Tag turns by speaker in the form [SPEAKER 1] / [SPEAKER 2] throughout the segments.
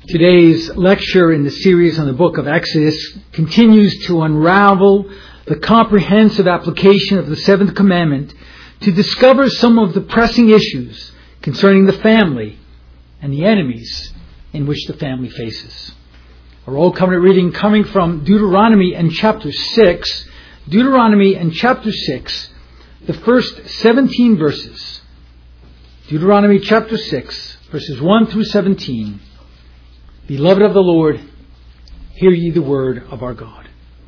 [SPEAKER 1] Today's lecture in the series on the book of Exodus continues to unravel the comprehensive application of the seventh commandment to discover some of the pressing issues concerning the family and the enemies in which the family faces. Our Old Covenant reading coming from Deuteronomy and chapter 6. Deuteronomy and chapter 6, the first 17 verses. Deuteronomy chapter 6, verses 1 through 17. Beloved of the Lord, hear ye the word of our God.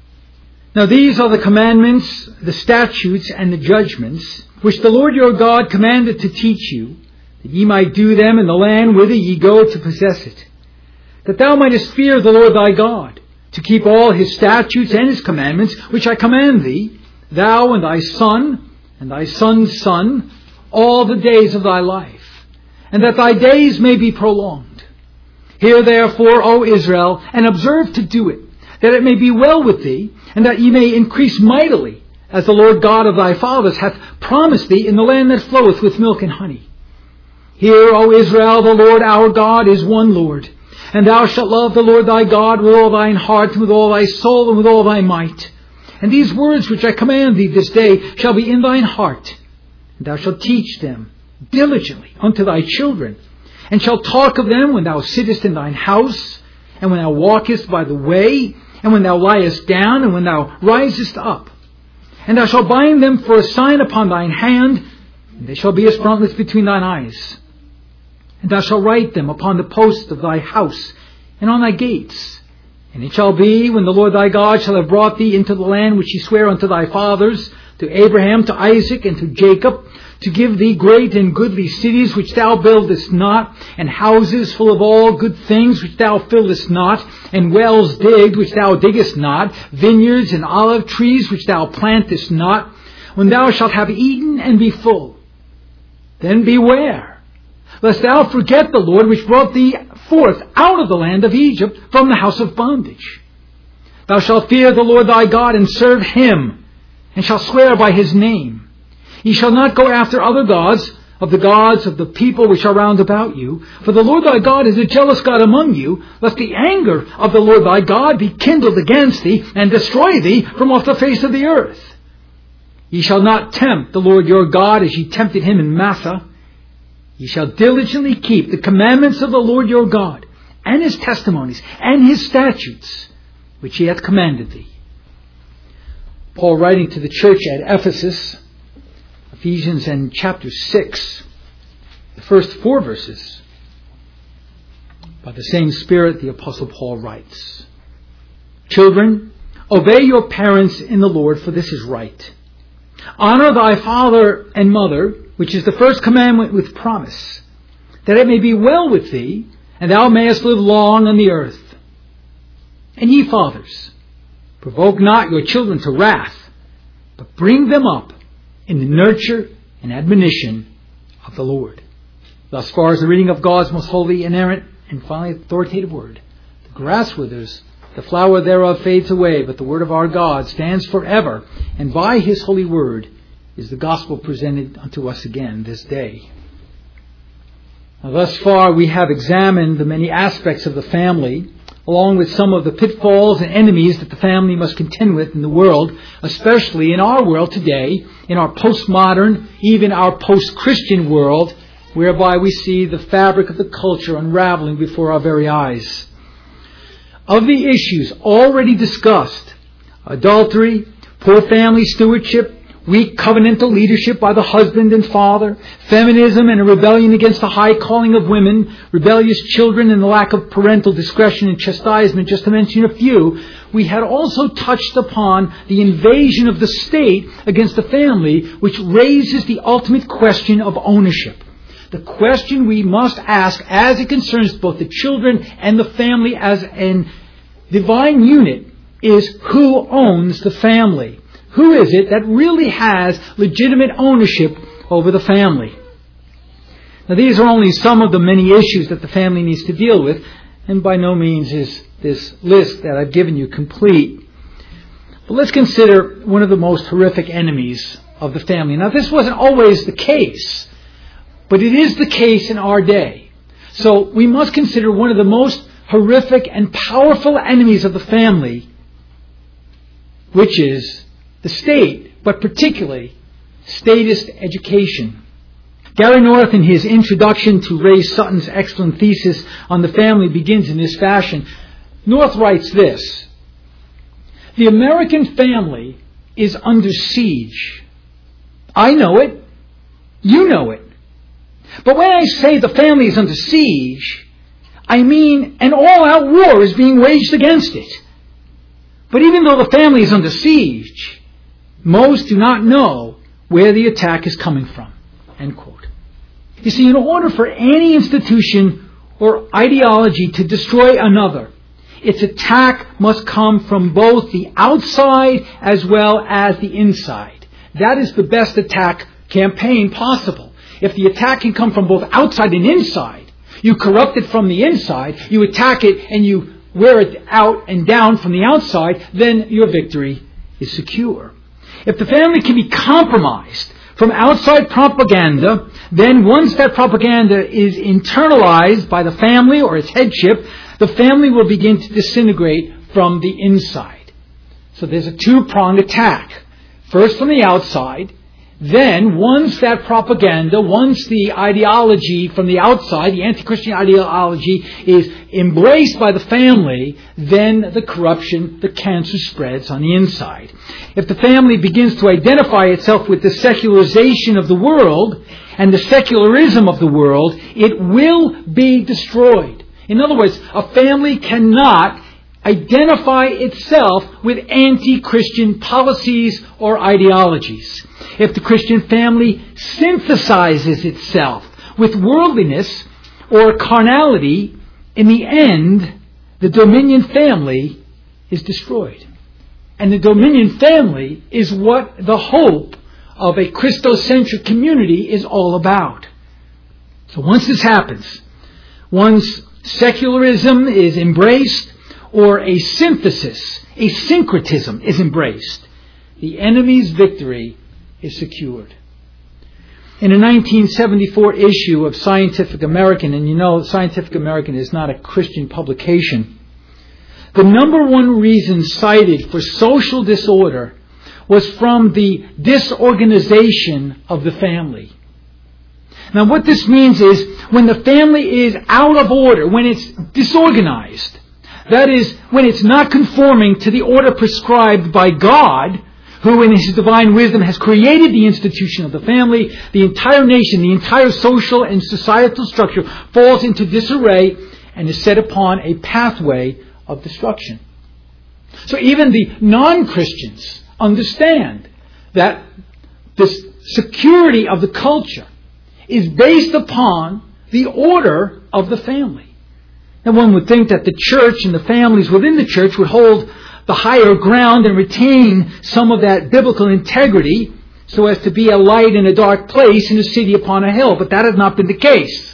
[SPEAKER 1] Now these are the commandments, the statutes, and the judgments, which the Lord your God commanded to teach you, that ye might do them in the land whither ye go to possess it, that thou mightest fear the Lord thy God, to keep all his statutes and his commandments, which I command thee, thou and thy son's son, all the days of thy life, and that thy days may be prolonged. Hear therefore, O Israel, and observe to do it, that it may be well with thee, and that ye may increase mightily, as the Lord God of thy fathers hath promised thee in the land that floweth with milk and honey. Hear, O Israel, the Lord our God is one Lord, and thou shalt love the Lord thy God with all thine heart, and with all thy soul, and with all thy might. And these words which I command thee this day shall be in thine heart, and thou shalt teach them diligently unto thy children, and shalt talk of them when thou sittest in thine house, and when thou walkest by the way, and when thou liest down, and when thou risest up. And thou shalt bind them for a sign upon thine hand, and they shall be as frontlets between thine eyes. And thou shalt write them upon the posts of thy house, and on thy gates. And it shall be, when the Lord thy God shall have brought thee into the land which he sware unto thy fathers, to Abraham, to Isaac, and to Jacob, to give thee great and goodly cities which thou buildest not, and houses full of all good things which thou fillest not, and wells digged which thou diggest not, vineyards and olive trees which thou plantest not, when thou shalt have eaten and be full. Then beware, lest thou forget the Lord which brought thee forth out of the land of Egypt from the house of bondage. Thou shalt fear the Lord thy God and serve him, and shalt swear by his name. Ye shall not go after other gods of the people which are round about you. For the Lord thy God is a jealous God among you, lest the anger of the Lord thy God be kindled against thee, and destroy thee from off the face of the earth. Ye shall not tempt the Lord your God as ye tempted him in Massah. Ye shall diligently keep the commandments of the Lord your God, and his testimonies, and his statutes, which he hath commanded thee. Paul, writing to the church at Ephesus, Ephesians and chapter 6, the first 4 verses. By the same Spirit, the Apostle Paul writes, Children, obey your parents in the Lord, for this is right. Honor thy father and mother, which is the first commandment with promise, that it may be well with thee, and thou mayest live long on the earth. And ye fathers, provoke not your children to wrath, but bring them up in the nurture and admonition of the Lord. Thus far as the reading of God's most holy, inerrant, and finally authoritative word. The grass withers, the flower thereof fades away, but the word of our God stands forever, and by his holy word is the gospel presented unto us again this day. Now, thus far we have examined the many aspects of the family, along with some of the pitfalls and enemies that the family must contend with in the world, especially in our world today, in our postmodern, even our post-Christian world, whereby we see the fabric of the culture unraveling before our very eyes. Of the issues already discussed, adultery, poor family stewardship, weak covenantal leadership by the husband and father, feminism and a rebellion against the high calling of women, rebellious children and the lack of parental discretion and chastisement, just to mention a few, we had also touched upon the invasion of the state against the family, which raises the ultimate question of ownership. The question we must ask as it concerns both the children and the family as a divine unit is, who owns the family? Who is it that really has legitimate ownership over the family? Now, these are only some of the many issues that the family needs to deal with, and by no means is this list that I've given you complete. But let's consider one of the most horrific enemies of the family. Now, this wasn't always the case, but it is the case in our day. So we must consider one of the most horrific and powerful enemies of the family, which is the state, but particularly statist education. Gary North, in his introduction to Ray Sutton's excellent thesis on the family, begins in this fashion. North writes this: "The American family is under siege. I know it. You know it. But when I say the family is under siege, I mean an all-out war is being waged against it. But even though the family is under siege, most do not know where the attack is coming from." End quote. You see, in order for any institution or ideology to destroy another, its attack must come from both the outside as well as the inside. That is the best attack campaign possible. If the attack can come from both outside and inside, you corrupt it from the inside, you attack it and you wear it out and down from the outside, then your victory is secure. If the family can be compromised from outside propaganda, then once that propaganda is internalized by the family or its headship, the family will begin to disintegrate from the inside. So there's a two-pronged attack. First from the outside, then once that propaganda, once the ideology from the outside, the anti-Christian ideology, is embraced by the family, then the corruption, the cancer spreads on the inside. If the family begins to identify itself with the secularization of the world and the secularism of the world, it will be destroyed. In other words, a family cannot identify itself with anti-Christian policies or ideologies. If the Christian family synthesizes itself with worldliness or carnality, in the end, the Dominion family is destroyed. And the Dominion family is what the hope of a Christocentric community is all about. So once this happens, once secularism is embraced, or a synthesis, a syncretism is embraced, the enemy's victory is secured. In a 1974 issue of Scientific American, and you know Scientific American is not a Christian publication, the number one reason cited for social disorder was from the disorganization of the family. Now what this means is when the family is out of order, when it's disorganized, that is, when it's not conforming to the order prescribed by God, who in His divine wisdom has created the institution of the family, the entire nation, the entire social and societal structure falls into disarray and is set upon a pathway of destruction. So even the non-Christians understand that the security of the culture is based upon the order of the family. And one would think that the church and the families within the church would hold the higher ground and retain some of that biblical integrity so as to be a light in a dark place in a city upon a hill. But that has not been the case,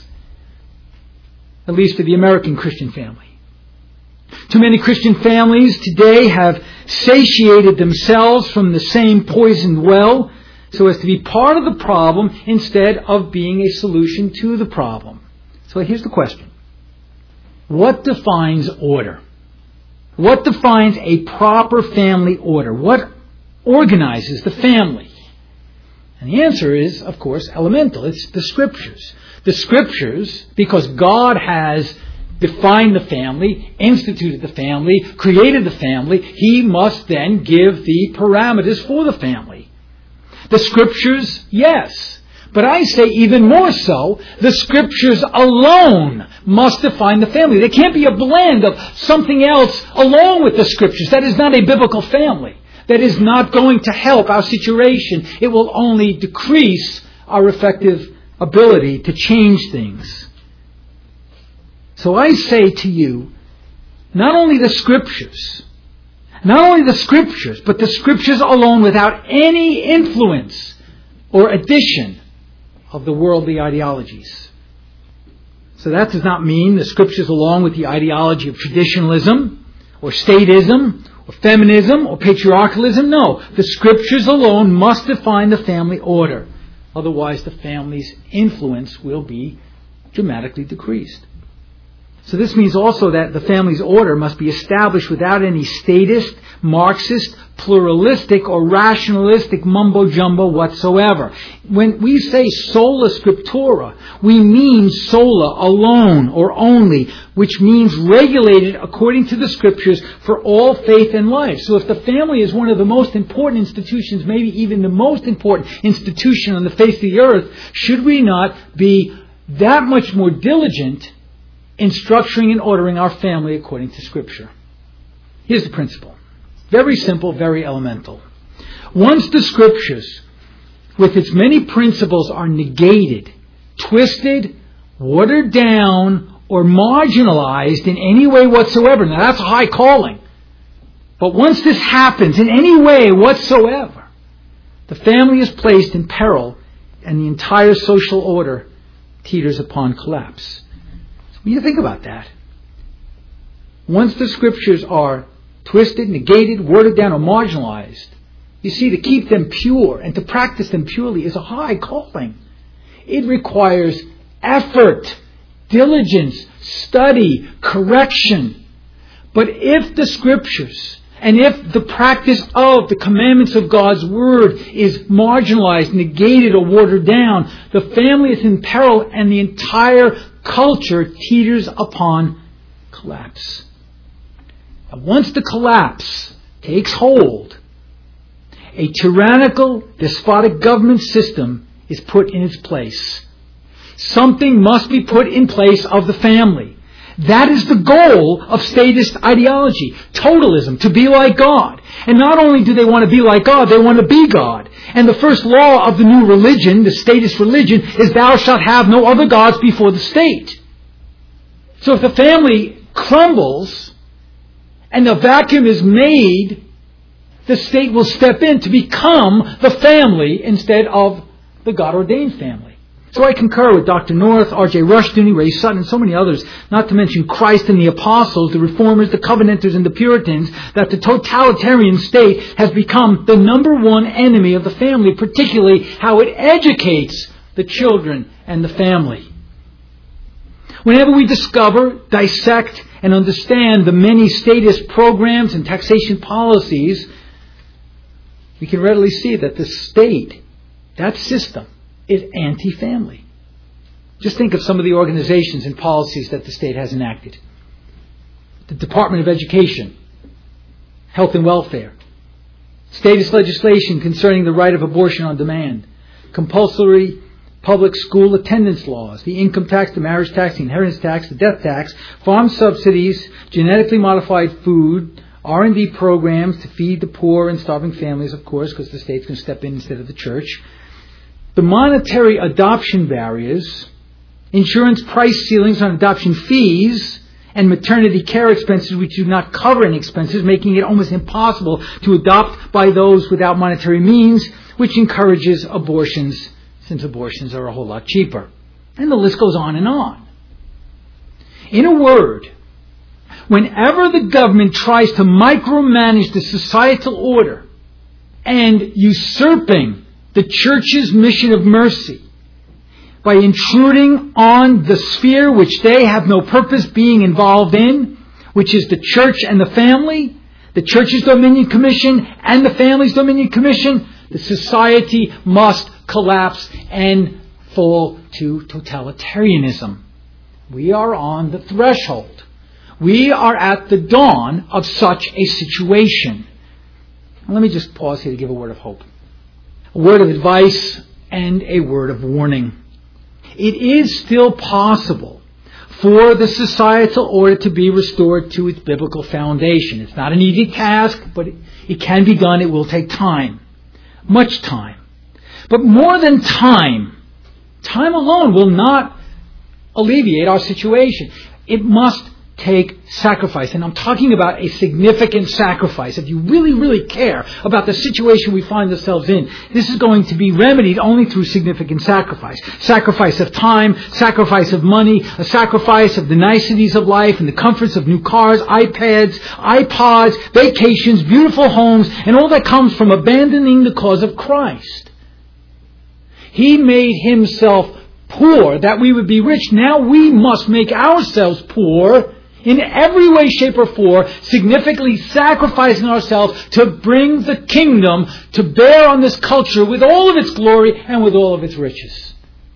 [SPEAKER 1] at least for the American Christian family. Too many Christian families today have satiated themselves from the same poisoned well so as to be part of the problem instead of being a solution to the problem. So here's the question. What defines order? What defines a proper family order? What organizes the family? And the answer is, of course, elemental. It's the Scriptures. The Scriptures, because God has defined the family, instituted the family, created the family, He must then give the parameters for the family. The Scriptures, yes. But I say even more so, the Scriptures alone must define the family. There can't be a blend of something else along with the Scriptures. That is not a biblical family. That is not going to help our situation. It will only decrease our effective ability to change things. So I say to you, not only the Scriptures, but the Scriptures alone without any influence or addition of the worldly ideologies. So that does not mean the Scriptures along with the ideology of traditionalism or statism or feminism or patriarchalism. No, the Scriptures alone must define the family order. Otherwise the family's influence will be dramatically decreased. So this means also that the family's order must be established without any statist, Marxist, pluralistic, or rationalistic mumbo-jumbo whatsoever. When we say sola scriptura, we mean sola, alone or only, which means regulated according to the Scriptures for all faith and life. So if the family is one of the most important institutions, maybe even the most important institution on the face of the earth, should we not be that much more diligent in structuring and ordering our family according to Scripture? Here's the principle. Very simple, very elemental. Once the Scriptures, with its many principles, are negated, twisted, watered down, or marginalized in any way whatsoever, now that's a high calling. But once this happens in any way whatsoever, the family is placed in peril and the entire social order teeters upon collapse. So you think about that. Once the Scriptures are twisted, negated, watered down, or marginalized, you see, to keep them pure and to practice them purely is a high calling. It requires effort, diligence, study, correction. But if the Scriptures and if the practice of the commandments of God's Word is marginalized, negated, or watered down, the family is in peril and the entire culture teeters upon collapse. And once the collapse takes hold, a tyrannical, despotic government system is put in its place. Something must be put in place of the family. That is the goal of statist ideology, totalism, to be like God. And not only do they want to be like God, they want to be God. And the first law of the new religion, the statist religion, is thou shalt have no other gods before the state. So if the family crumbles and the vacuum is made, the state will step in to become the family instead of the God-ordained family. So I concur with Dr. North, R.J. Rushdoony, Ray Sutton, and so many others, not to mention Christ and the Apostles, the Reformers, the Covenanters, and the Puritans, that the totalitarian state has become the number one enemy of the family, particularly how it educates the children and the family. Whenever we discover, dissect, and understand the many statist programs and taxation policies, we can readily see that the state, that system, is anti-family. Just think of some of the organizations and policies that the state has enacted. The Department of Education, Health and Welfare, statist legislation concerning the right of abortion on demand, compulsory public school attendance laws, the income tax, the marriage tax, the inheritance tax, the death tax, farm subsidies, genetically modified food, R&D programs to feed the poor and starving families, of course, because the state's going to step in instead of the church. The monetary adoption barriers, insurance price ceilings on adoption fees, and maternity care expenses which do not cover any expenses, making it almost impossible to adopt by those without monetary means, which encourages abortions, since abortions are a whole lot cheaper. And the list goes on and on. In a word, whenever the government tries to micromanage the societal order and usurping the church's mission of mercy by intruding on the sphere which they have no purpose being involved in, which is the church and the family, the church's dominion commission and the family's dominion commission, the society must collapse and fall to totalitarianism. We are on the threshold. We are at the dawn of such a situation. Let me just pause here to give a word of hope. A word of advice and a word of warning. It is still possible for the societal order to be restored to its biblical foundation. It's not an easy task, but it can be done. It will take time. Much time. But more than time alone will not alleviate our situation. It must take sacrifice. And I'm talking about a significant sacrifice. If you really, really care about the situation we find ourselves in, this is going to be remedied only through significant sacrifice. Sacrifice of time, sacrifice of money, a sacrifice of the niceties of life and the comforts of new cars, iPads, iPods, vacations, beautiful homes, and all that comes from abandoning the cause of Christ. He made himself poor that we would be rich. Now we must make ourselves poor in every way, shape, or form, significantly sacrificing ourselves to bring the kingdom to bear on this culture with all of its glory and with all of its riches.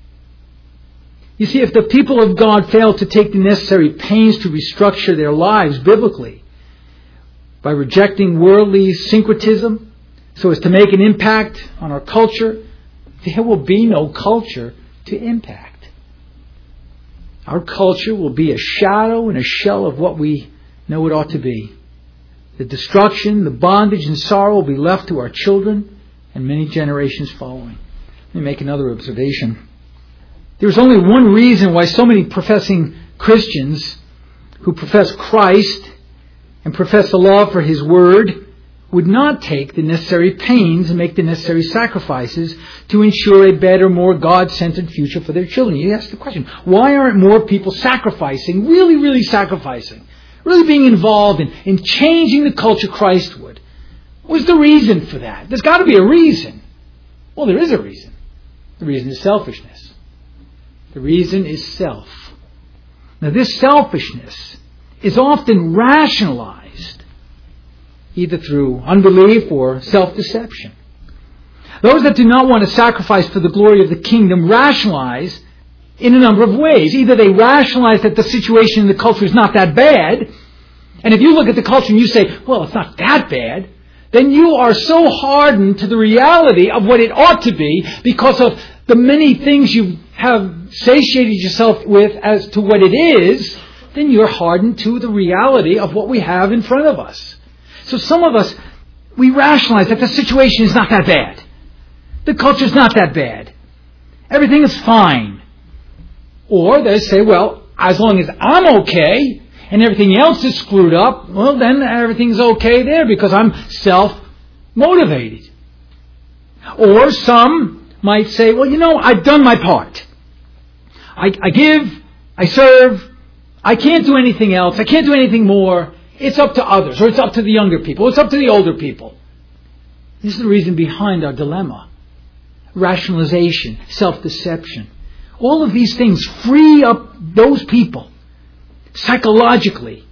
[SPEAKER 1] You see, if the people of God fail to take the necessary pains to restructure their lives biblically by rejecting worldly syncretism so as to make an impact on our culture, there will be no culture to impact. Our culture will be a shadow and a shell of what we know it ought to be. The destruction, the bondage, and sorrow will be left to our children and many generations following. Let me make another observation. There's only one reason why so many professing Christians who profess Christ and profess a love for His Word would not take the necessary pains and make the necessary sacrifices to ensure a better, more God-centered future for their children. You ask the question, why aren't more people sacrificing, really sacrificing, really being involved in changing the culture Christ would? What's the reason for that? There's got to be a reason. Well, there is a reason. The reason is selfishness. The reason is self. Now, this selfishness is often rationalized either through unbelief or self-deception. Those that do not want to sacrifice for the glory of the kingdom rationalize in a number of ways. Either they rationalize that the situation in the culture is not that bad, and if you look at the culture and you say, well, it's not that bad, then you are so hardened to the reality of what it ought to be because of the many things you have satiated yourself with as to what it is, then you're hardened to the reality of what we have in front of us. So some of us, we rationalize that the situation is not that bad. The culture is not that bad. Everything is fine. Or they say, well, as long as I'm okay and everything else is screwed up, well, then everything's okay there because I'm self-motivated. Or some might say, well, I've done my part. I give, I serve, I can't do anything else, I can't do anything more. It's up to others, or it's up to the younger people, it's up to the older people. This is the reason behind our dilemma. Rationalization, self-deception. All of these things free up those people psychologically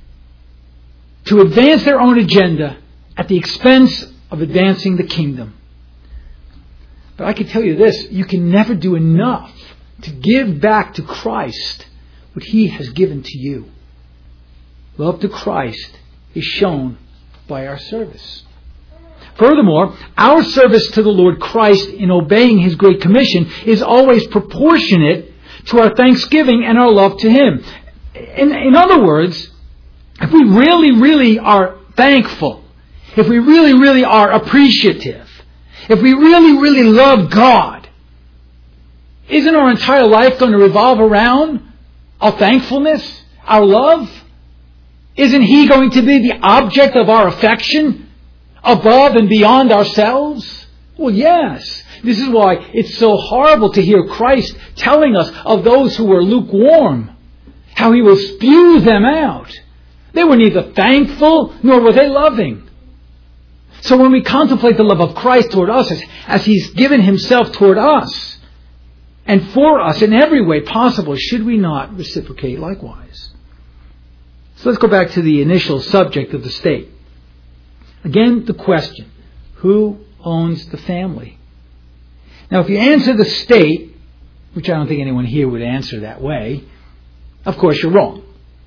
[SPEAKER 1] to advance their own agenda at the expense of advancing the kingdom. But I can tell you this, you can never do enough to give back to Christ what He has given to you. Love to Christ is shown by our service. Furthermore, our service to the Lord Christ in obeying His Great Commission is always proportionate to our thanksgiving and our love to Him. In other words, if we really are thankful, if we really are appreciative, if we really love God, isn't our entire life going to revolve around our thankfulness, our love? Isn't He going to be the object of our affection above and beyond ourselves? Well, yes. This is why it's so horrible to hear Christ telling us of those who were lukewarm, how He will spew them out. They were neither thankful nor were they loving. So when we contemplate the love of Christ toward us as He's given Himself toward us and for us in every way possible, should we not reciprocate likewise? So let's go back to the initial subject of the state. Again, the question, who owns the family? Now, if you answer the state, which I don't think anyone here would answer that way, of course you're wrong.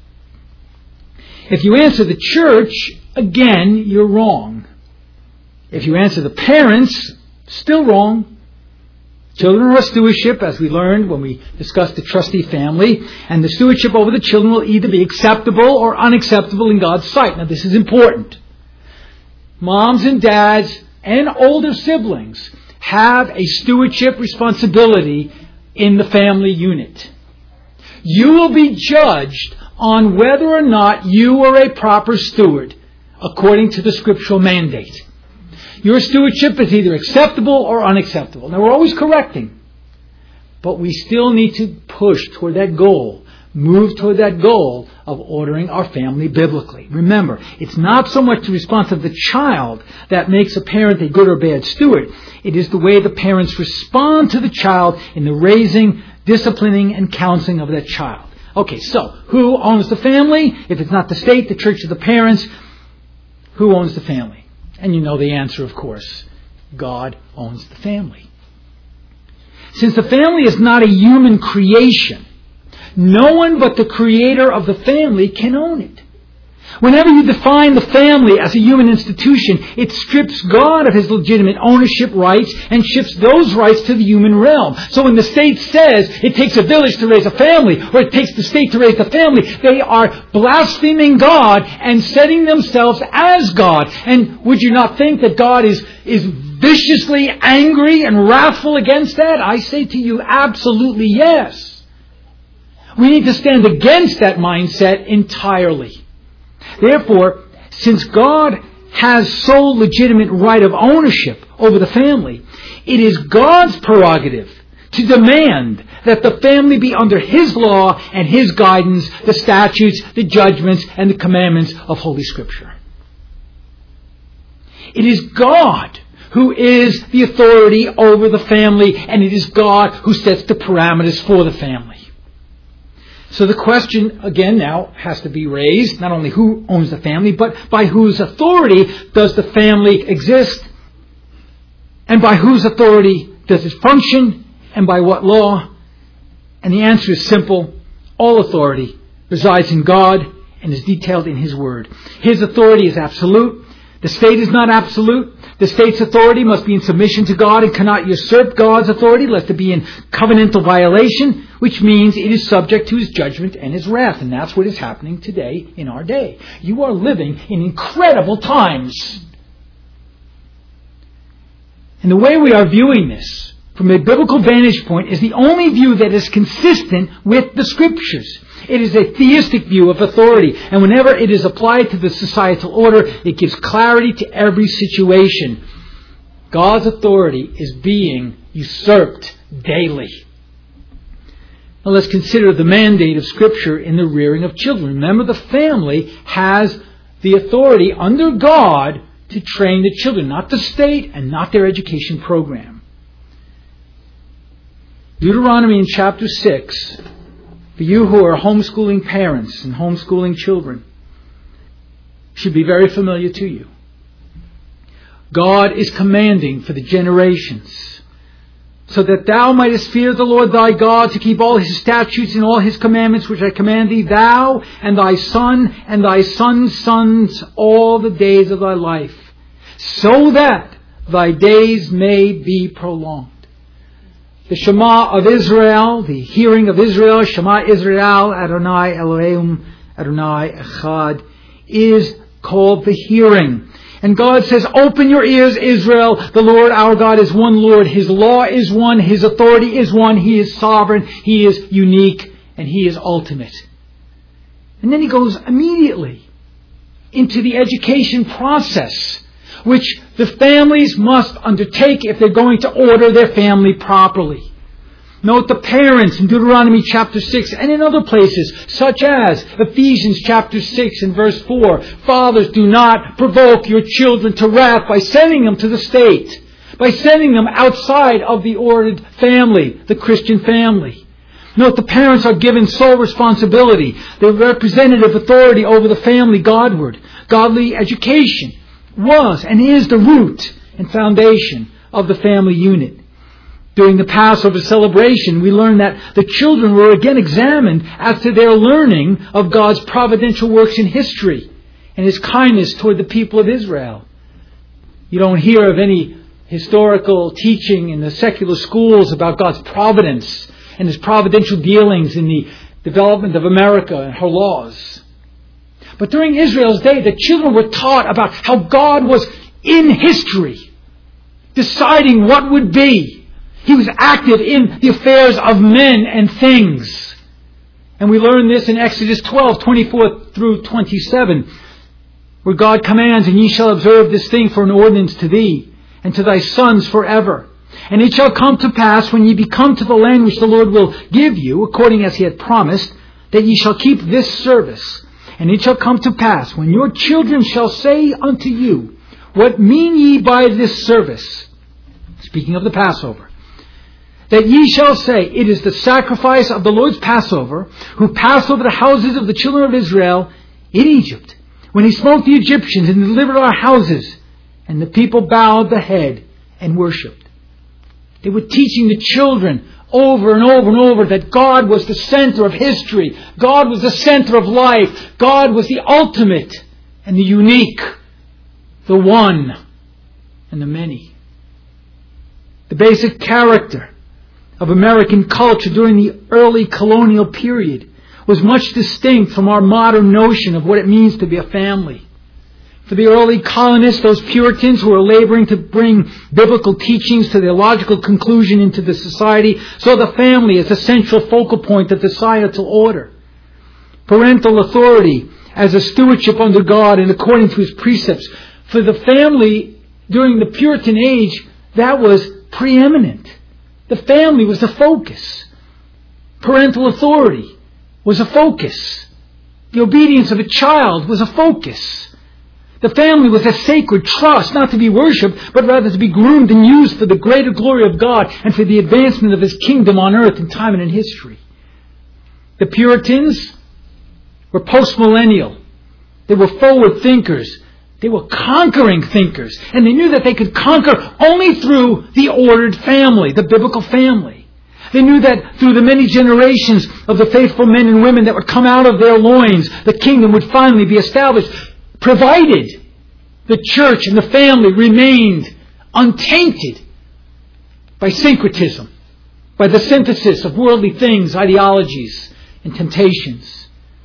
[SPEAKER 1] If you answer the church, again, you're wrong. If you answer the parents, still wrong. Children are a stewardship, as we learned when we discussed the trustee family, and the stewardship over the children will either be acceptable or unacceptable in God's sight. Now, this is important. Moms and dads and older siblings have a stewardship responsibility in the family unit. You will be judged on whether or not you are a proper steward according to the scriptural mandate. Your stewardship is either acceptable or unacceptable. Now, we're always correcting, but we still need to push toward that goal, move toward that goal of ordering our family biblically. Remember, it's not so much the response of the child that makes a parent a good or bad steward. It is the way the parents respond to the child in the raising disciplining and counseling of that child. Okay, so who owns the family? If it's not the state, the church, or the parents, who owns the family? And you know the answer, of course. God owns the family. Since the family is not a human creation, no one but the creator of the family can own it. Whenever you define the family as a human institution, it strips God of his legitimate ownership rights and shifts those rights to the human realm. So when the state says it takes a village to raise a family, or it takes the state to raise the family, they are blaspheming God and setting themselves as God. And would you not think that God is viciously angry and wrathful against that? I say to you, absolutely yes. We need to stand against that mindset entirely. Therefore, since God has sole legitimate right of ownership over the family, it is God's prerogative to demand that the family be under His law and His guidance, the statutes, the judgments, and the commandments of Holy Scripture. It is God who is the authority over the family, and it is God who sets the parameters for the family. So the question, again, now has to be raised, not only who owns the family, but by whose authority does the family exist, and by whose authority does it function, and by what law? And the answer is simple. All authority resides in God and is detailed in His Word. His authority is absolute. The state is not absolute. The state's authority must be in submission to God and cannot usurp God's authority, lest it be in covenantal violation, which means it is subject to His judgment and His wrath. And that's what is happening today in our day. You are living in incredible times. And the way we are viewing this, from a biblical vantage point, is the only view that is consistent with the Scriptures. It is a theistic view of authority, and whenever it is applied to the societal order, it gives clarity to every situation. God's authority is being usurped daily. Now let's consider the mandate of Scripture in the rearing of children. Remember, the family has the authority under God to train the children, not the state and not their education program. Deuteronomy in chapter 6, for you who are homeschooling parents and homeschooling children, should be very familiar to you. God is commanding for the generations, so that thou mightest fear the Lord thy God, to keep all His statutes and all His commandments which I command thee, thou and thy son and thy son's sons, all the days of thy life, so that thy days may be prolonged. The Shema of Israel, the hearing of Israel, Shema Israel, Adonai Elohim, Adonai Echad, is called the hearing. And God says, open your ears, Israel. The Lord our God is one Lord. His law is one. His authority is one. He is sovereign. He is unique. And He is ultimate. And then He goes immediately into the education process, which the families must undertake if they're going to order their family properly. Note the parents in Deuteronomy chapter 6 and in other places, such as Ephesians chapter 6 and verse 4. Fathers, do not provoke your children to wrath by sending them to the state, by sending them outside of the ordered family, the Christian family. Note the parents are given sole responsibility, the representative authority over the family Godward. Godly education was and is the root and foundation of the family unit. During the Passover celebration, we learn that the children were again examined as to their learning of God's providential works in history and His kindness toward the people of Israel. You don't hear of any historical teaching in the secular schools about God's providence and His providential dealings in the development of America and her laws. But during Israel's day, the children were taught about how God was in history, deciding what would be. He was active in the affairs of men and things. And we learn this in Exodus 12, 24 through 27, where God commands, and ye shall observe this thing for an ordinance to thee, and to thy sons forever. And it shall come to pass, when ye be come to the land which the Lord will give you, according as He had promised, that ye shall keep this service. And it shall come to pass, when your children shall say unto you, what mean ye by this service? Speaking of the Passover. that ye shall say, it is the sacrifice of the Lord's Passover, who passed over the houses of the children of Israel in Egypt, when he smote the Egyptians and delivered our houses. And the people bowed the head and worshipped. They were teaching the children over and over and over that God was the center of history. God was the center of life. God was the ultimate and the unique, the one and the many. The basic character of American culture during the early colonial period was much distinct from our modern notion of what it means to be a family. For the early colonists, those Puritans who were laboring to bring biblical teachings to their logical conclusion into the society, saw the family as a central focal point of the societal order. Parental authority as a stewardship under God and according to His precepts. For the family during the Puritan age, that was preeminent. The family was the focus. Parental authority was a focus. The obedience of a child was a focus. The family was a sacred trust, not to be worshipped, but rather to be groomed and used for the greater glory of God and for the advancement of His kingdom on earth in time and in history. The Puritans were postmillennial. They were forward thinkers. They were conquering thinkers. And they knew that they could conquer only through the ordered family, the biblical family. They knew that through the many generations of the faithful men and women that would come out of their loins, the kingdom would finally be established, provided the church and the family remained untainted by syncretism, by the synthesis of worldly things, ideologies, and temptations.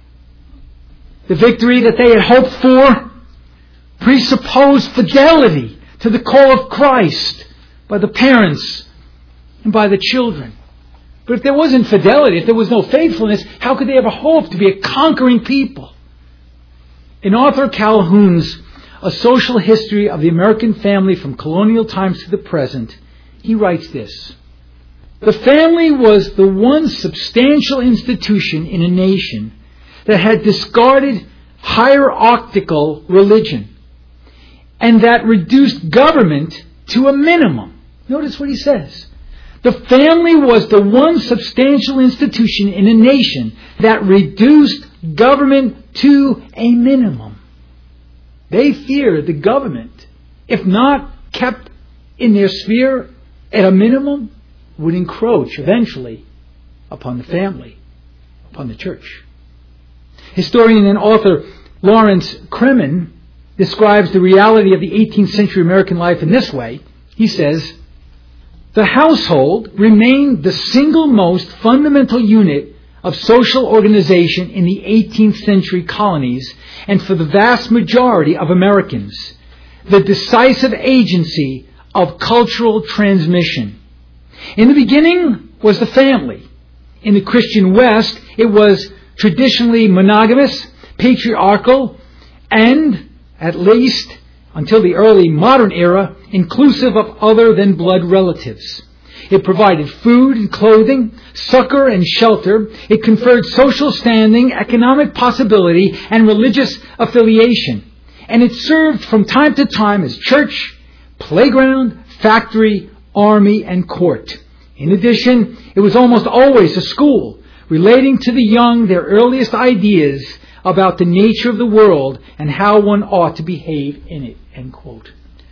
[SPEAKER 1] The victory that they had hoped for presupposed fidelity to the call of Christ by the parents and by the children. But if there wasn't fidelity, if there was no faithfulness, how could they ever hope to be a conquering people? In Arthur Calhoun's A Social History of the American Family from Colonial Times to the Present, he writes this: the family was the one substantial institution in a nation that had discarded hierarchical religion and that reduced government to a minimum. Notice what he says. The family was the one substantial institution in a nation that reduced government to a minimum. They feared the government, if not kept in their sphere at a minimum, would encroach eventually upon the family, upon the church. Historian and author Lawrence Kremen describes the reality of the 18th century American life in this way. He says, the household remained the single most fundamental unit of social organization in the 18th century colonies, and for the vast majority of Americans, the decisive agency of cultural transmission. In the beginning was the family. In the Christian West, it was traditionally monogamous, patriarchal, and, at least until the early modern era, inclusive of other than blood relatives. It provided food and clothing, succor and shelter. It conferred social standing, economic possibility, and religious affiliation. And it served from time to time as church, playground, factory, army, and court. In addition, it was almost always a school, relating to the young their earliest ideas about the nature of the world and how one ought to behave in it. End quote.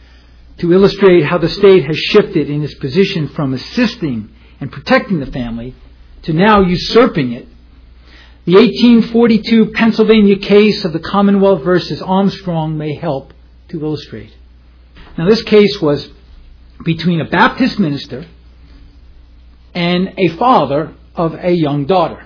[SPEAKER 1] To illustrate how the state has shifted in its position from assisting and protecting the family to now usurping it, the 1842 Pennsylvania case of the Commonwealth versus Armstrong may help to illustrate. Now, this case was between a Baptist minister and a father of a young daughter.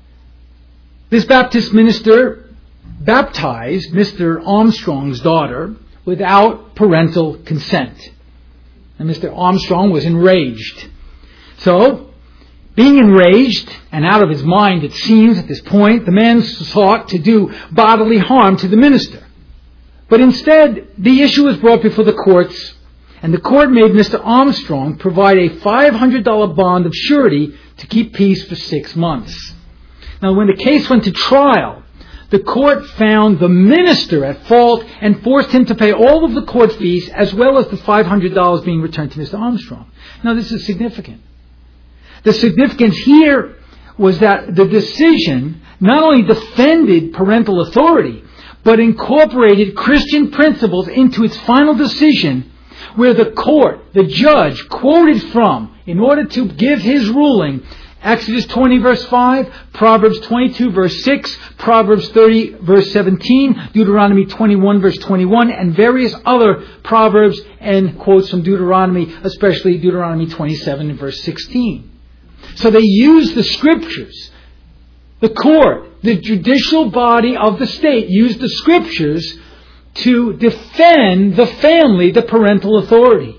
[SPEAKER 1] This Baptist minister baptized Mr. Armstrong's daughter without parental consent. And Mr. Armstrong was enraged. So, being enraged and out of his mind, it seems at this point, the man sought to do bodily harm to the minister. But instead, the issue was brought before the courts, and the court made Mr. Armstrong provide a $500 bond of surety to keep peace for 6 months. Now, when the case went to trial, the court found the minister at fault and forced him to pay all of the court fees as well as the $500 being returned to Mr. Armstrong. Now, this is significant The significance here was that the decision not only defended parental authority, but incorporated Christian principles into its final decision, where the court, the judge, quoted from, in order to give his ruling, Exodus 20 verse 5, Proverbs 22 verse 6, Proverbs 30 verse 17, Deuteronomy 21 verse 21, and various other proverbs and quotes from Deuteronomy, especially Deuteronomy 27 verse 16. So they used the Scriptures. The court, the judicial body of the state, used the Scriptures to defend the family, the parental authority.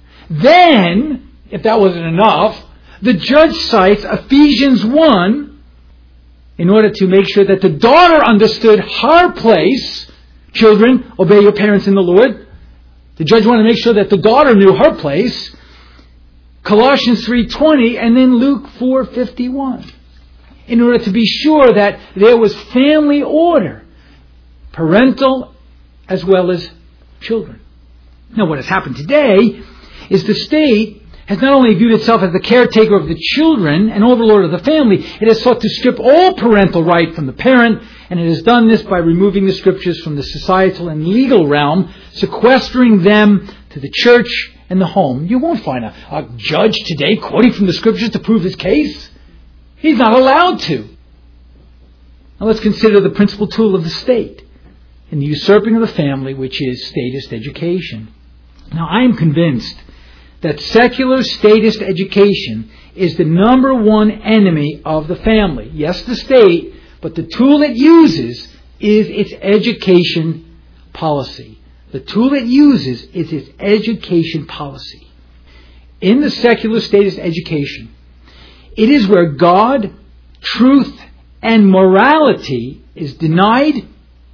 [SPEAKER 1] Then, if that wasn't enough, the judge cites Ephesians 1 in order to make sure that the daughter understood her place. Children, obey your parents in the Lord. The judge wanted to make sure that the daughter knew her place. Colossians 3:20 and then Luke 4:51. In order to be sure that there was family order, parental as well as children. Now what has happened today is the state has not only viewed itself as the caretaker of the children and overlord of the family, it has sought to strip all parental right from the parent, and it has done this by removing the Scriptures from the societal and legal realm, sequestering them to the church and the home. You won't find a judge today quoting from the Scriptures to prove his case. He's not allowed to. Now let's consider the principal tool of the state in the usurping of the family, which is statist education. Now I am convinced that secular statist education is the number one enemy of the family. Yes, the state, but the tool it uses is its education policy. The tool it uses is its education policy. In the secular statist education, it is where God, truth, and morality is denied,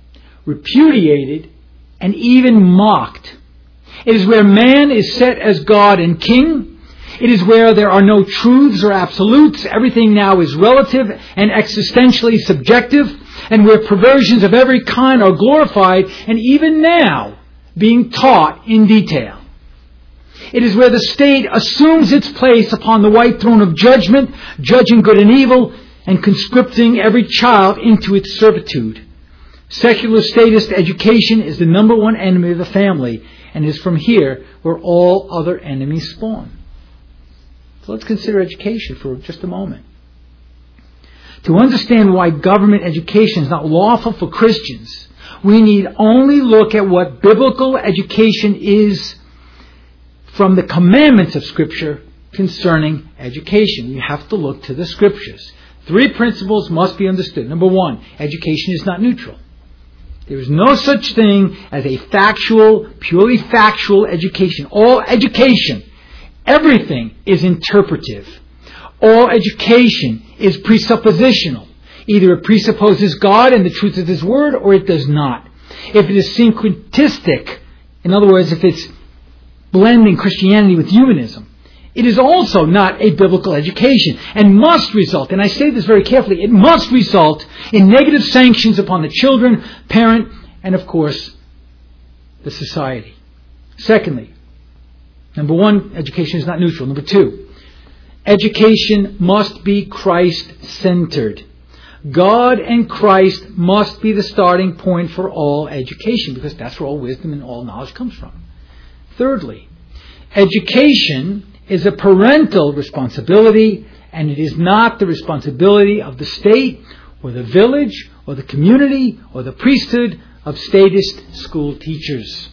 [SPEAKER 1] repudiated, and even mocked. It is where man is set as God and king. It is where there are no truths or absolutes. Everything now is relative and existentially subjective, and where perversions of every kind are glorified and even now being taught in detail. It is where the state assumes its place upon the white throne of judgment, judging good and evil, and conscripting every child into its servitude. Secular statist education is the number one enemy of the family, and is from here where all other enemies spawn. So let's consider education for just a moment. To understand why government education is not lawful for Christians, we need only look at what biblical education is from the commandments of Scripture concerning education. You have to look to the Scriptures. 3 principles must be understood. Number 1, education is not neutral. There is no such thing as a factual, purely factual education. All education, everything is interpretive. All education is presuppositional. Either it presupposes God and the truth of His Word, or it does not. If it is syncretistic, in other words, if it's blending Christianity with humanism, it is also not a biblical education and must result, and I say this very carefully, it must result in negative sanctions upon the children, parent, and of course, the society. Secondly, number 1, education is not neutral. Number 2, education must be Christ-centered. God and Christ must be the starting point for all education, because that's where all wisdom and all knowledge comes from. Thirdly, education is a parental responsibility, and it is not the responsibility of the state or the village or the community or the priesthood of statist school teachers.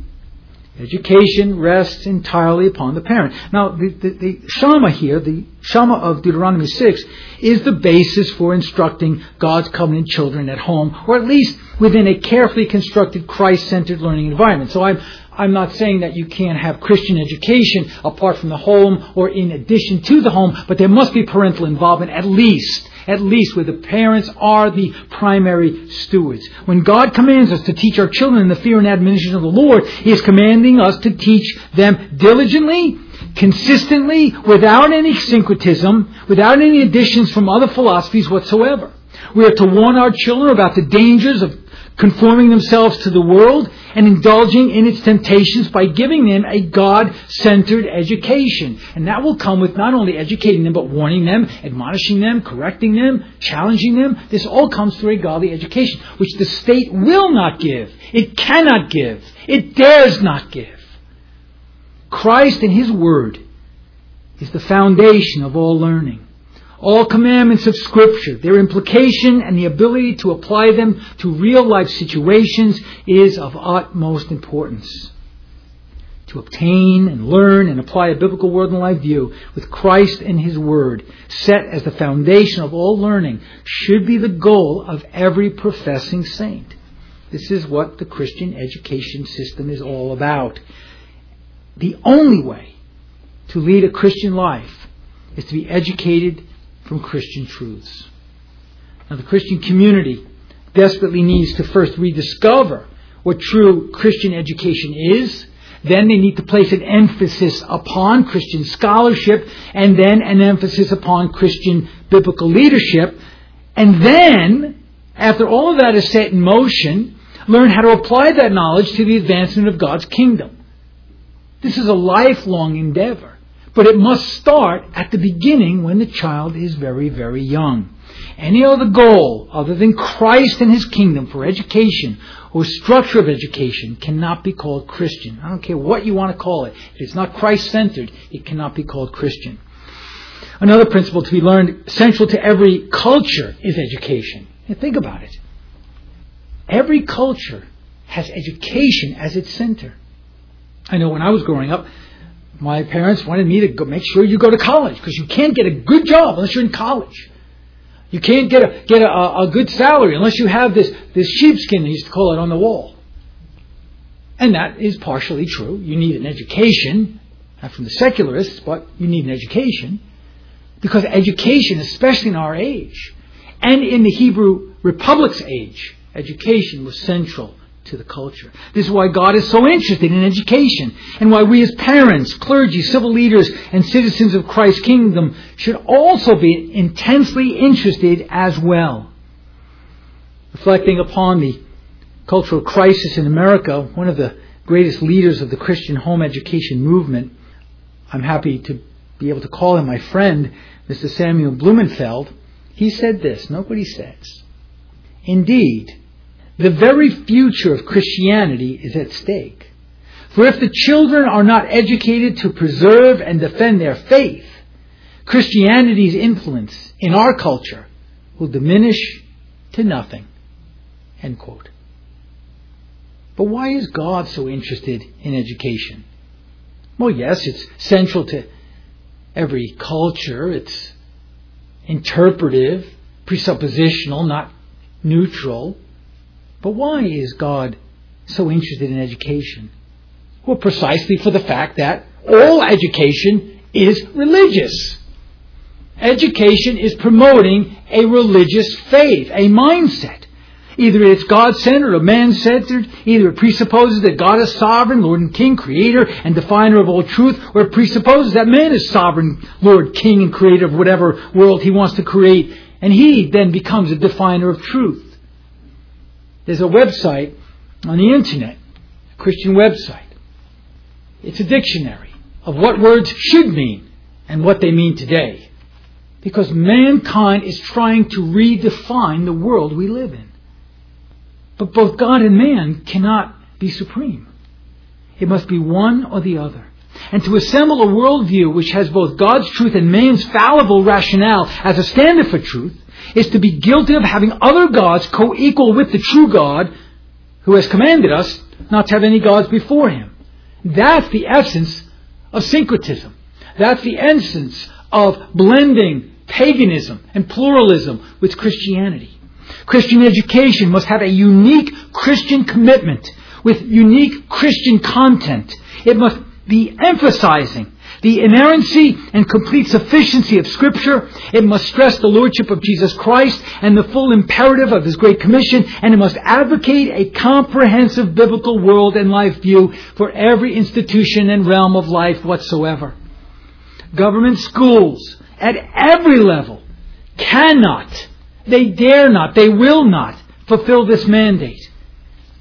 [SPEAKER 1] Education rests entirely upon the parent. Now, the Shema here, the Shema of Deuteronomy 6, is the basis for instructing God's covenant children at home, or at least within a carefully constructed Christ-centered learning environment. So I'm not saying that you can't have Christian education apart from the home or in addition to the home, but there must be parental involvement at least where the parents are the primary stewards. When God commands us to teach our children in the fear and admonition of the Lord, He is commanding us to teach them diligently, consistently, without any syncretism, without any additions from other philosophies whatsoever. We are to warn our children about the dangers of conforming themselves to the world and indulging in its temptations by giving them a God-centered education. And that will come with not only educating them, but warning them, admonishing them, correcting them, challenging them. This all comes through a godly education, which the state will not give. It cannot give. It dares not give. Christ and His Word is the foundation of all learning. All commandments of Scripture, their implication and the ability to apply them to real-life situations is of utmost importance. To obtain and learn and apply a biblical world and life view with Christ and His Word set as the foundation of all learning should be the goal of every professing saint. This is what the Christian education system is all about. The only way to lead a Christian life is to be educated from Christian truths. Now, the Christian community desperately needs to first rediscover what true Christian education is. Then they need to place an emphasis upon Christian scholarship, and then an emphasis upon Christian biblical leadership. And then, after all of that is set in motion, learn how to apply that knowledge to the advancement of God's kingdom. This is a lifelong endeavor. But it must start at the beginning when the child is very, very young. Any other goal other than Christ and His kingdom for education or structure of education cannot be called Christian. I don't care what you want to call it. If it's not Christ-centered, it cannot be called Christian. Another principle to be learned central to every culture is education. Now, think about it. Every culture has education as its center. I know when I was growing up, my parents wanted me to go make sure you go to college, because you can't get a good job unless you're in college. You can't get a good salary unless you have this sheepskin, they used to call it, on the wall. And that is partially true. You need an education, not from the secularists, but you need an education. Because education, especially in our age, and in the Hebrew Republic's age, education was central to the culture. This is why God is so interested in education, and why we as parents, clergy, civil leaders, and citizens of Christ's kingdom should also be intensely interested as well. Reflecting upon the cultural crisis in America, one of the greatest leaders of the Christian home education movement, I'm happy to be able to call him my friend, Mr. Samuel Blumenfeld, he said this, note what he says. Indeed, the very future of Christianity is at stake. For if the children are not educated to preserve and defend their faith, Christianity's influence in our culture will diminish to nothing. End quote. But why is God so interested in education? Well, yes, it's central to every culture. It's interpretive, presuppositional, not neutral. But why is God so interested in education? Well, precisely for the fact that all education is religious. Education is promoting a religious faith, a mindset. Either it's God-centered or man-centered. Either it presupposes that God is sovereign, Lord and King, Creator and definer of all truth, or it presupposes that man is sovereign, Lord, King and Creator of whatever world he wants to create, and he then becomes a definer of truth. There's a website on the internet, a Christian website. It's a dictionary of what words should mean and what they mean today. Because mankind is trying to redefine the world we live in. But both God and man cannot be supreme. It must be one or the other. And to assemble a worldview which has both God's truth and man's fallible rationale as a standard for truth is to be guilty of having other gods co-equal with the true God, who has commanded us not to have any gods before Him. That's the essence of syncretism. That's the essence of blending paganism and pluralism with Christianity. Christian education must have a unique Christian commitment with unique Christian content. It must be emphasizing the inerrancy and complete sufficiency of Scripture. It must stress the Lordship of Jesus Christ and the full imperative of His Great Commission, and it must advocate a comprehensive biblical world and life view for every institution and realm of life whatsoever. Government schools at every level cannot, they dare not, they will not fulfill this mandate.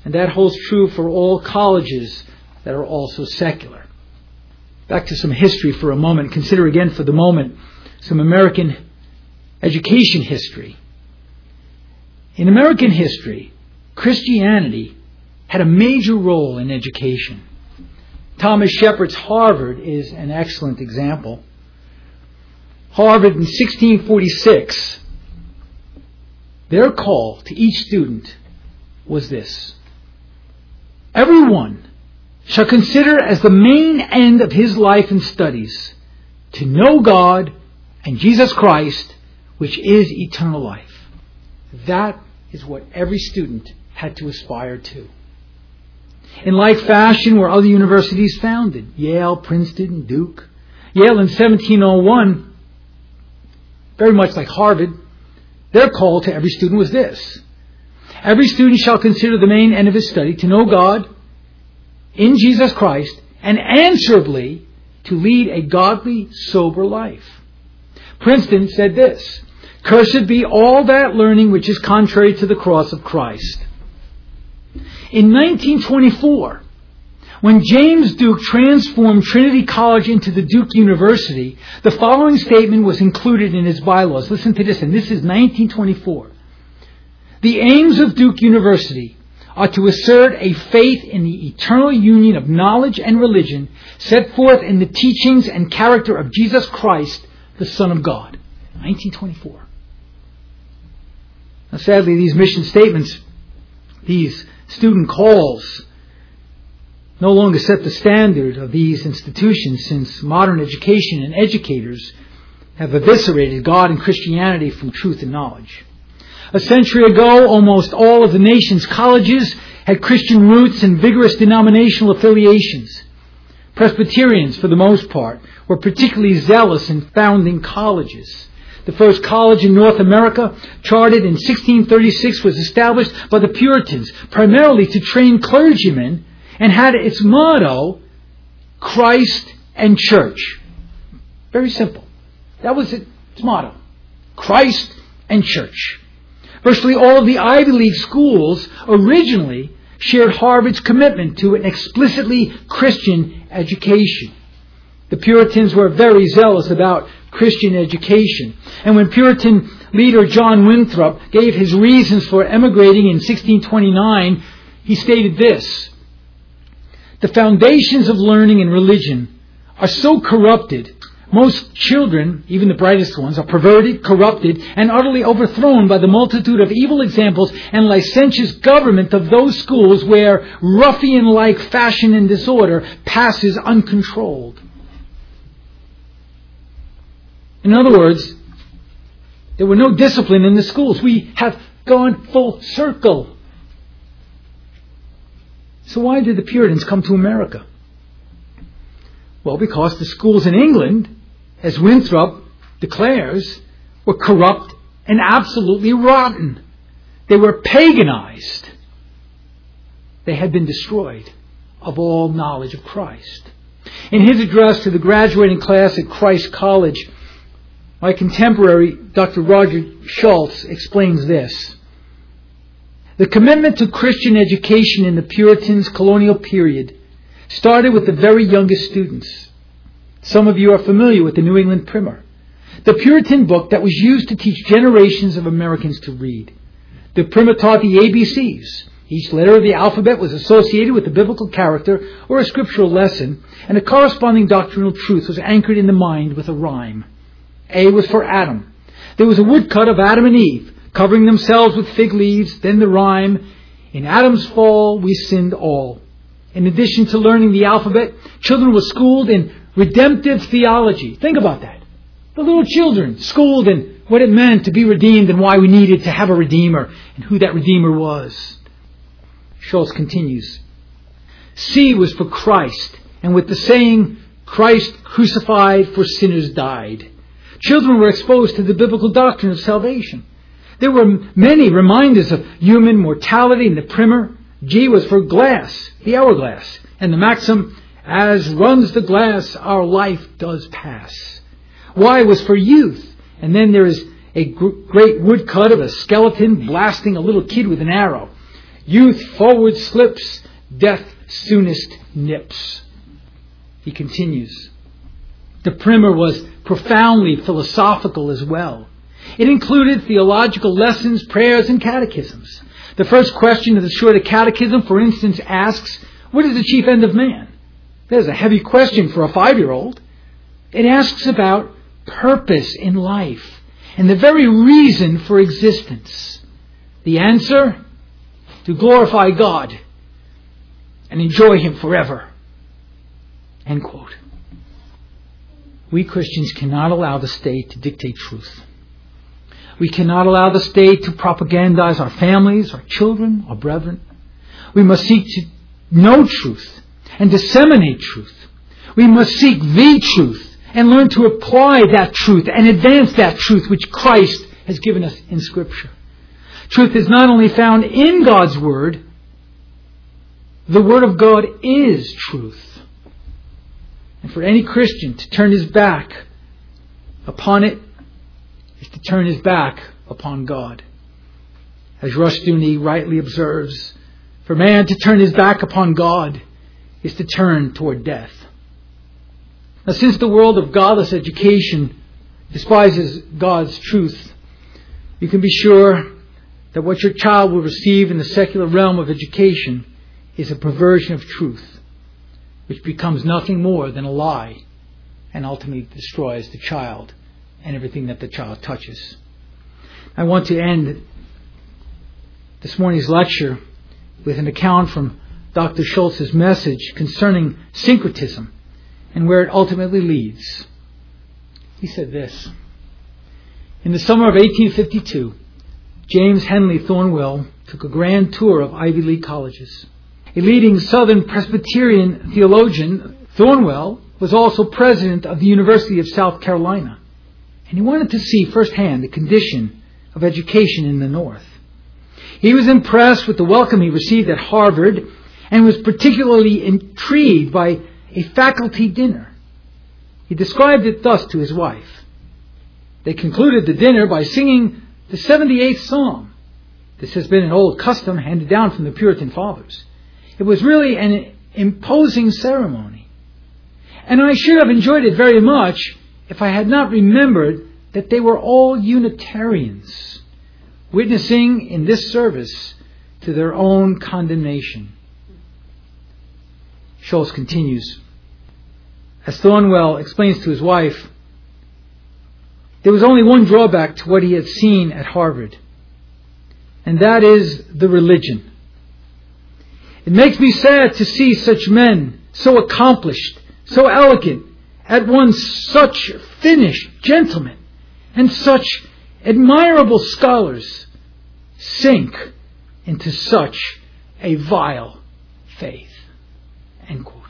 [SPEAKER 1] And that holds true for all colleges that are also secular. Back to some history for a moment. Consider again for the moment some American education history. In American history, Christianity had a major role in education. Thomas Shepard's Harvard is an excellent example. Harvard in 1646, their call to each student was this: everyone shall consider as the main end of his life and studies to know God and Jesus Christ, which is eternal life. That is what every student had to aspire to. In like fashion were other universities founded: Yale, Princeton, Duke. Yale in 1701, very much like Harvard, their call to every student was this: every student shall consider the main end of his study to know God in Jesus Christ, and answerably to lead a godly, sober life. Princeton said this: cursed be all that learning which is contrary to the cross of Christ. In 1924, when James Duke transformed Trinity College into the Duke University, the following statement was included in his bylaws. Listen to this, and this is 1924. The aims of Duke University are to assert a faith in the eternal union of knowledge and religion set forth in the teachings and character of Jesus Christ, the Son of God. 1924. Now, sadly, these mission statements, these student calls, no longer set the standard of these institutions, since modern education and educators have eviscerated God and Christianity from truth and knowledge. A century ago, almost all of the nation's colleges had Christian roots and vigorous denominational affiliations. Presbyterians, for the most part, were particularly zealous in founding colleges. The first college in North America, chartered in 1636, was established by the Puritans, primarily to train clergymen, and had its motto, Christ and Church. Very simple. That was its motto, Christ and Church. Virtually all of the Ivy League schools originally shared Harvard's commitment to an explicitly Christian education. The Puritans were very zealous about Christian education. And when Puritan leader John Winthrop gave his reasons for emigrating in 1629, he stated this: the foundations of learning and religion are so corrupted, most children, even the brightest ones, are perverted, corrupted, and utterly overthrown by the multitude of evil examples and licentious government of those schools where ruffian-like fashion and disorder passes uncontrolled. In other words, there were no discipline in the schools. We have gone full circle. So why did the Puritans come to America? Well, because the schools in England, as Winthrop declares, were corrupt and absolutely rotten. They were paganized. They had been destroyed of all knowledge of Christ. In his address to the graduating class at Christ College, my contemporary, Dr. Roger Schultz, explains this: the commitment to Christian education in the Puritans' colonial period started with the very youngest students. Some of you are familiar with the New England Primer, the Puritan book that was used to teach generations of Americans to read. The Primer taught the ABCs. Each letter of the alphabet was associated with a biblical character or a scriptural lesson, and a corresponding doctrinal truth was anchored in the mind with a rhyme. A was for Adam. There was a woodcut of Adam and Eve, covering themselves with fig leaves, then the rhyme, in Adam's fall we sinned all. In addition to learning the alphabet, children were schooled in redemptive theology. Think about that. The little children schooled in what it meant to be redeemed and why we needed to have a Redeemer and who that Redeemer was. Schultz continues, C was for Christ, and with the saying, Christ crucified for sinners died. Children were exposed to the biblical doctrine of salvation. There were many reminders of human mortality in the Primer. G was for glass, the hourglass, and the maxim, as runs the glass, our life does pass. Y was for youth, and then there is a great woodcut of a skeleton blasting a little kid with an arrow. Youth forward slips, death soonest nips. He continues. The primer was profoundly philosophical as well. It included theological lessons, prayers, and catechisms. The first question of the Shorter Catechism, for instance, asks, what is the chief end of man? There's a heavy question for a 5-year-old. It asks about purpose in life and the very reason for existence. The answer? To glorify God and enjoy Him forever. End quote. We Christians cannot allow the state to dictate truth. We cannot allow the state to propagandize our families, our children, our brethren. We must seek to know truth and disseminate truth. We must seek the truth and learn to apply that truth and advance that truth which Christ has given us in Scripture. Truth is not only found in God's Word, the Word of God is truth. And for any Christian to turn his back upon it is to turn his back upon God. As Rushdoony rightly observes, for man to turn his back upon God is to turn toward death. Now, since the world of godless education despises God's truth, you can be sure that what your child will receive in the secular realm of education is a perversion of truth, which becomes nothing more than a lie and ultimately destroys the child and everything that the child touches. I want to end this morning's lecture with an account from Dr. Schultz's message concerning syncretism and where it ultimately leads. He said this: in the summer of 1852, James Henley Thornwell took a grand tour of Ivy League colleges. A leading Southern Presbyterian theologian, Thornwell was also president of the University of South Carolina, and he wanted to see firsthand the condition of education in the North. He was impressed with the welcome he received at Harvard and was particularly intrigued by a faculty dinner. He described it thus to his wife. They concluded the dinner by singing the 78th Psalm. This has been an old custom handed down from the Puritan fathers. It was really an imposing ceremony. And I should have enjoyed it very much if I had not remembered that they were all Unitarians, witnessing in this service to their own condemnation. Schultz continues. As Thornwell explains to his wife, there was only one drawback to what he had seen at Harvard, and that is the religion. It makes me sad to see such men, so accomplished, so elegant, at once such finished gentlemen, and such admirable scholars, sink into such a vile faith. End quote.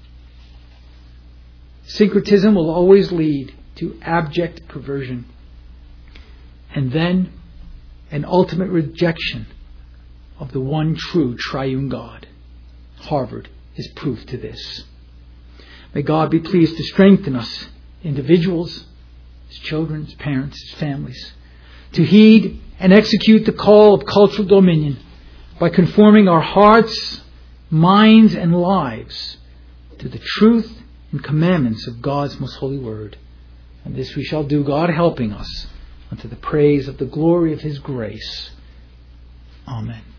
[SPEAKER 1] Syncretism will always lead to abject perversion, and then an ultimate rejection of the one true triune God. Harvard is proof to this. May God be pleased to strengthen us, individuals, as children, as parents, as families, to heed and execute the call of cultural dominion by conforming our hearts, minds, and lives to the truth and commandments of God's most holy word. And this we shall do, God helping us, unto the praise of the glory of His grace. Amen.